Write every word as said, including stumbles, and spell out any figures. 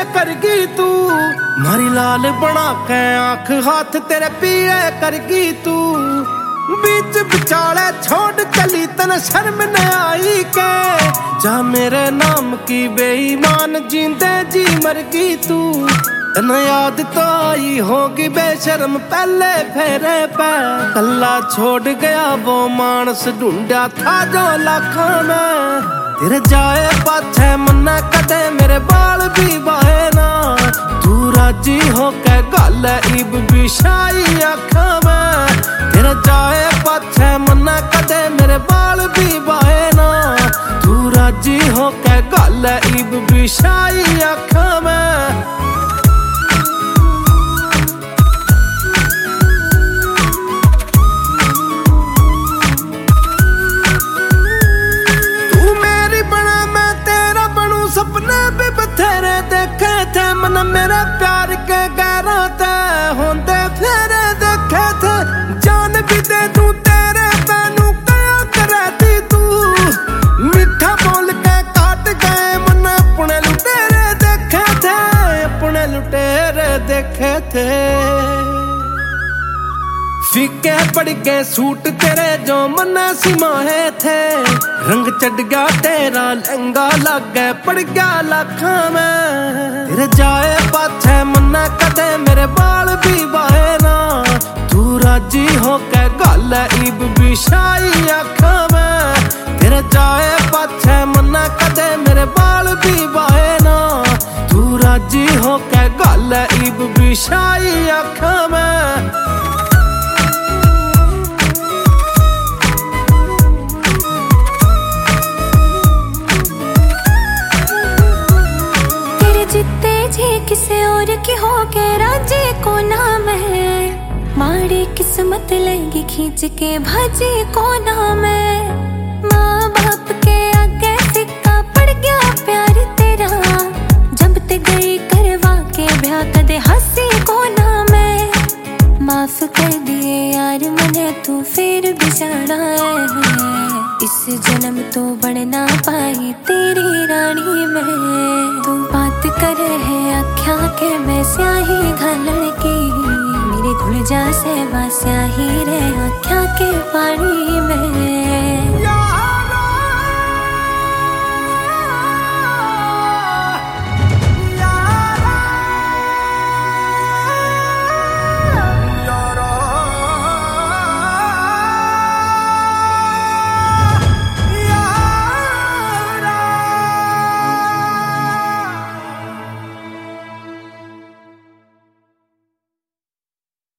करगी तू, मारी लाल बना के आंख हाथ तेरे पीले करगी तू। बीच बिचाले छोड़ चली तन शर्म न आई के, जा मेरे नाम की बेईमान जींदे जी मरगी तू। तन याद तो आई होगी बेशर्म पहले फेरे पे, कल्ला छोड़ गया वो मानस ढूंढा था जो लाखों में। तेरे जाए पाछे मन्ना कदे मेरे बाल भी बाहे ना, तू राजी हो के गल इब भी शाई आखा में। तेरे जाए पाछे मन्ना कदे मेरे बाल भी बाहे ना, तू राजी हो के गल इब भी शाई आखा में। सपने भी बथेरे देखे थे मन मेरे प्यार के गैरों ते होंदे फेरे देखे थे। जान भी दे दूं तेरे तैनू क्या करती तू, मीठा बोल के काट गए मन अपने लुटेरे देखे थे, अपने लुटेरे देखे थे। फीके पड़ गए सूट तेरे जो मन सिमाहे थे, रंग चढ़ गया तेरा लहंगा लग गए पड़ गया लाखा में। तेरे जाए पाछे मन्ना कदे मेरे बाल भी बाहे ना, तू राजी हो के गल इब भी शाई आखा में। तेरे जाए पाछे मन्ना कदे मेरे बाल भी बाहे ना, तू राजी हो के गल इब भी शाई आखा में। जिते जी किसे और की हो के राजी को नाम है, माड़ी किस्मत लेगी खींच के भाजी को नाम है। माँ बाप के आगे सिक्का पड़ गया प्यार तेरा, जब ते गई करवा के ब्याह कदे हंसी को नाम है। माफ कर दिए यार मने तू फिर भी जाना है, इस जन्म तो बन ना पाई तेरी रानी में। तू बात करे है आख्या के मैं स्याही घालन की, मेरे घुल जा से स्याही रे आख्या के पानी में।